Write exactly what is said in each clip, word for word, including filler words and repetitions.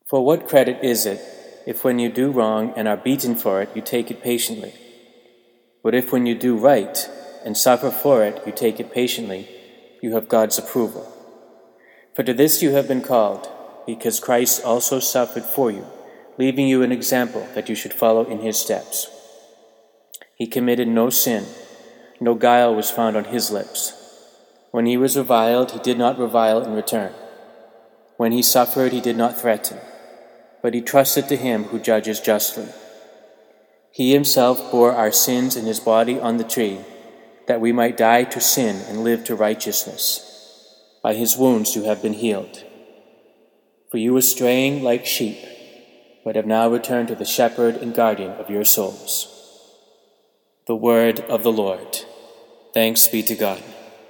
For what credit is it if when you do wrong and are beaten for it, you take it patiently? But if when you do right and suffer for it, you take it patiently, you have God's approval. For to this you have been called, because Christ also suffered for you, leaving you an example that you should follow in his steps. He committed no sin, no guile was found on his lips. When he was reviled, he did not revile in return. When he suffered, he did not threaten, but he trusted to him who judges justly. He himself bore our sins in his body on the tree, that we might die to sin and live to righteousness. By his wounds you have been healed. For you were straying like sheep, but have now returned to the shepherd and guardian of your souls. The word of the Lord. Thanks be to God.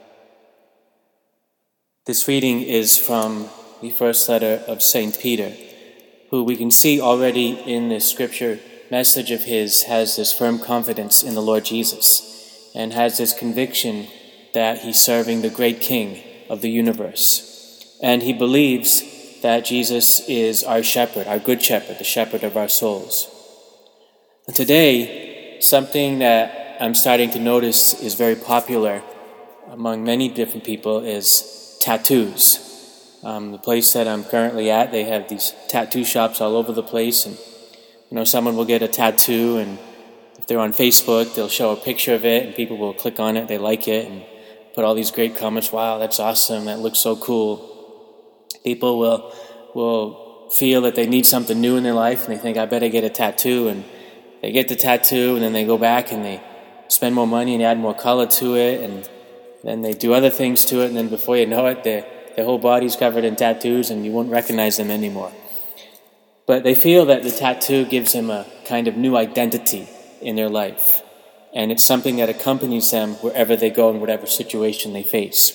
This reading is from the first letter of Saint Peter, who we can see already in this scripture message of his has this firm confidence in the Lord Jesus and has this conviction that he's serving the great King of the universe. And he believes that Jesus is our shepherd, our good shepherd, the shepherd of our souls. And today, something that I'm starting to notice is very popular among many different people is tattoos. Um, the place that I'm currently at, they have these tattoo shops all over the place, and you know, someone will get a tattoo, and if they're on Facebook, they'll show a picture of it, and people will click on it, they like it, and put all these great comments. Wow, that's awesome! That looks so cool. People will will feel that they need something new in their life, and they think, I better get a tattoo, and they get the tattoo, and then they go back and they spend more money and add more color to it, and then they do other things to it, and then before you know it, their their whole body's covered in tattoos, and you won't recognize them anymore. But they feel that the tattoo gives them a kind of new identity in their life, and it's something that accompanies them wherever they go in whatever situation they face.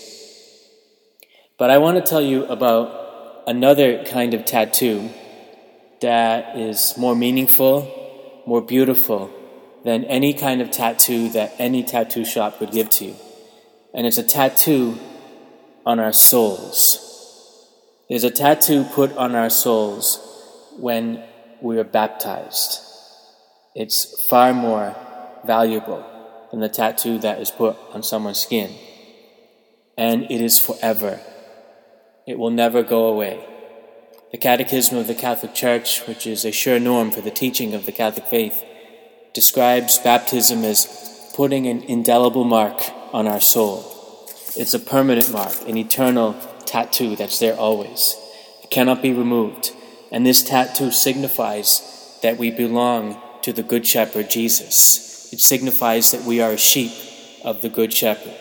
But I want to tell you about another kind of tattoo that is more meaningful, more beautiful than any kind of tattoo that any tattoo shop would give to you. And it's a tattoo on our souls. There's a tattoo put on our souls when we are baptized. It's far more valuable than the tattoo that is put on someone's skin. And it is forever. It will never go away. The Catechism of the Catholic Church, which is a sure norm for the teaching of the Catholic faith, describes baptism as putting an indelible mark on our soul. It's a permanent mark, an eternal tattoo that's there always. It cannot be removed. And this tattoo signifies that we belong to the Good Shepherd, Jesus. It signifies that we are a sheep of the Good Shepherd.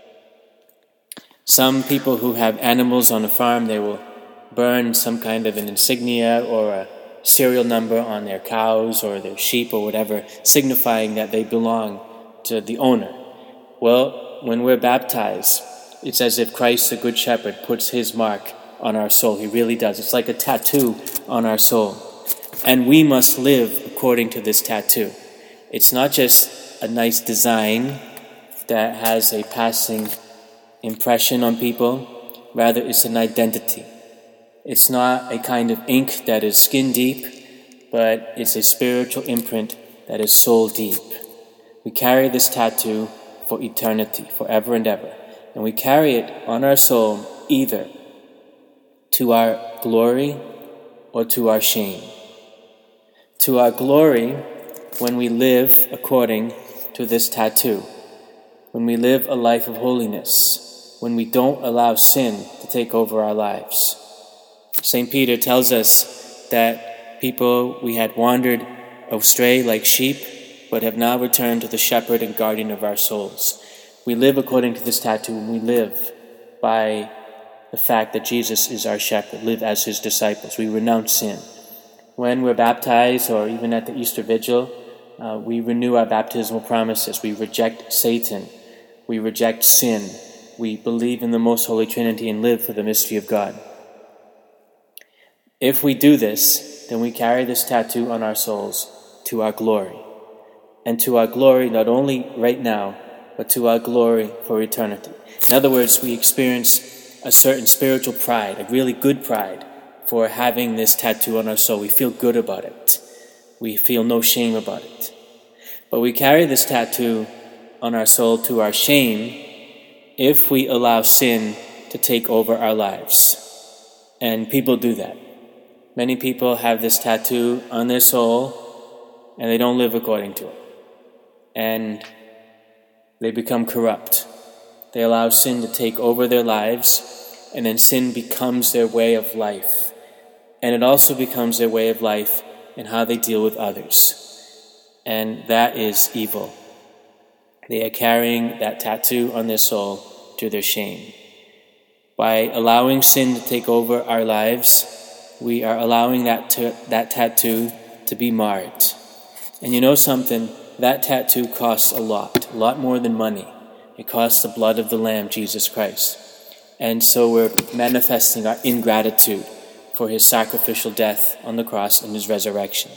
Some people who have animals on a farm, they will burn some kind of an insignia or a serial number on their cows or their sheep or whatever, signifying that they belong to the owner. Well, when we're baptized, it's as if Christ, the Good Shepherd, puts his mark on our soul. He really does. It's like a tattoo on our soul. And we must live according to this tattoo. It's not just a nice design that has a passing impression on people. Rather, it's an identity. It's not a kind of ink that is skin deep, but it's a spiritual imprint that is soul deep. We carry this tattoo for eternity, forever and ever. And we carry it on our soul either to our glory or to our shame. To our glory when we live according to this tattoo, when we live a life of holiness, when we don't allow sin to take over our lives. Saint Peter tells us that people we had wandered astray like sheep, but have now returned to the shepherd and guardian of our souls. We live according to this tattoo, and we live by the fact that Jesus is our shepherd, live as his disciples. We renounce sin. When we're baptized, or even at the Easter Vigil, uh, we renew our baptismal promises. We reject Satan. We reject sin. We believe in the Most Holy Trinity and live for the mystery of God. If we do this, then we carry this tattoo on our souls to our glory. And to our glory not only right now, but to our glory for eternity. In other words, we experience a certain spiritual pride, a really good pride, for having this tattoo on our soul. We feel good about it. We feel no shame about it. But we carry this tattoo on our soul to our shame if we allow sin to take over our lives. And people do that. Many people have this tattoo on their soul and they don't live according to it. And they become corrupt. They allow sin to take over their lives, and then sin becomes their way of life. And it also becomes their way of life in how they deal with others. And that is evil. They are carrying that tattoo on their soul to their shame. By allowing sin to take over our lives, we are allowing that to, that tattoo to be marred. And you know something? That tattoo costs a lot, a lot more than money. It costs the blood of the Lamb, Jesus Christ. And so we're manifesting our ingratitude for his sacrificial death on the cross and his resurrection.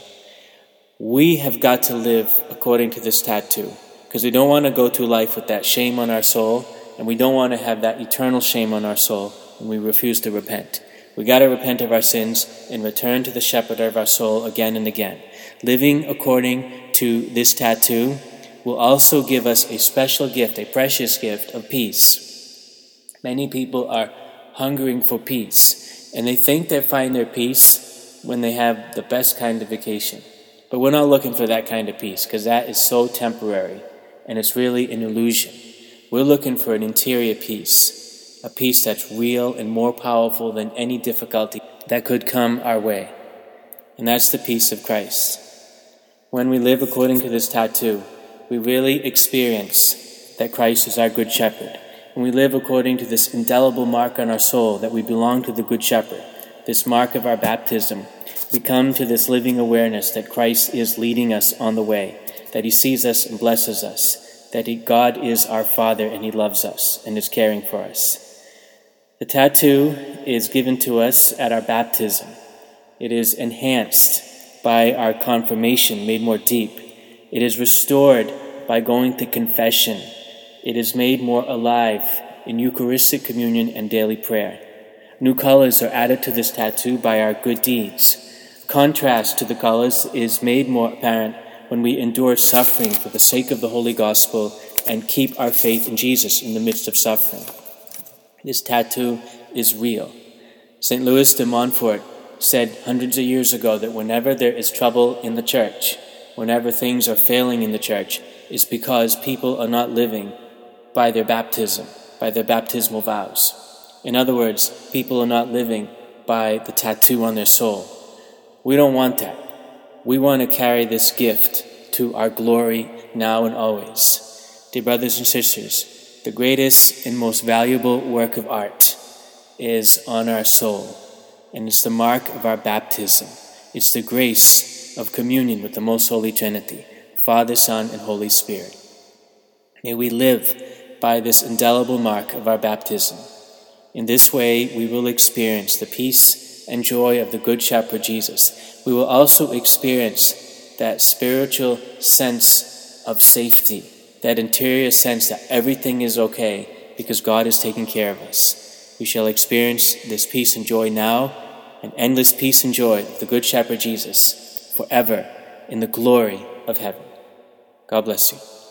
We have got to live according to this tattoo, because we don't want to go through life with that shame on our soul, and we don't want to have that eternal shame on our soul when we refuse to repent. We got to repent of our sins and return to the shepherd of our soul again and again. Living according to this tattoo will also give us a special gift, a precious gift of peace. Many people are hungering for peace, and they think they find their peace when they have the best kind of vacation. But we're not looking for that kind of peace, because that is so temporary, and it's really an illusion. We're looking for an interior peace, a peace that's real and more powerful than any difficulty that could come our way. And that's the peace of Christ. When we live according to this tattoo, we really experience that Christ is our good shepherd. When we live according to this indelible mark on our soul that we belong to the good shepherd, this mark of our baptism, we come to this living awareness that Christ is leading us on the way, that he sees us and blesses us, that he, God is our Father and he loves us and is caring for us. The tattoo is given to us at our baptism. It is enhanced by our confirmation, made more deep. It is restored by going to confession. It is made more alive in Eucharistic communion and daily prayer. New colors are added to this tattoo by our good deeds. Contrast to the colors is made more apparent when we endure suffering for the sake of the Holy Gospel and keep our faith in Jesus in the midst of suffering. This tattoo is real. Saint Louis de Montfort said hundreds of years ago that whenever there is trouble in the church, whenever things are failing in the church, is because people are not living by their baptism, by their baptismal vows. In other words, people are not living by the tattoo on their soul. We don't want that. We want to carry this gift to our glory now and always. Dear brothers and sisters, the greatest and most valuable work of art is on our soul, and it's the mark of our baptism. It's the grace of communion with the Most Holy Trinity, Father, Son, and Holy Spirit. May we live by this indelible mark of our baptism. In this way, we will experience the peace and joy of the Good Shepherd Jesus. We will also experience that spiritual sense of safety, that interior sense that everything is okay because God is taking care of us. We shall experience this peace and joy now, and endless peace and joy of the Good Shepherd Jesus forever in the glory of heaven. God bless you.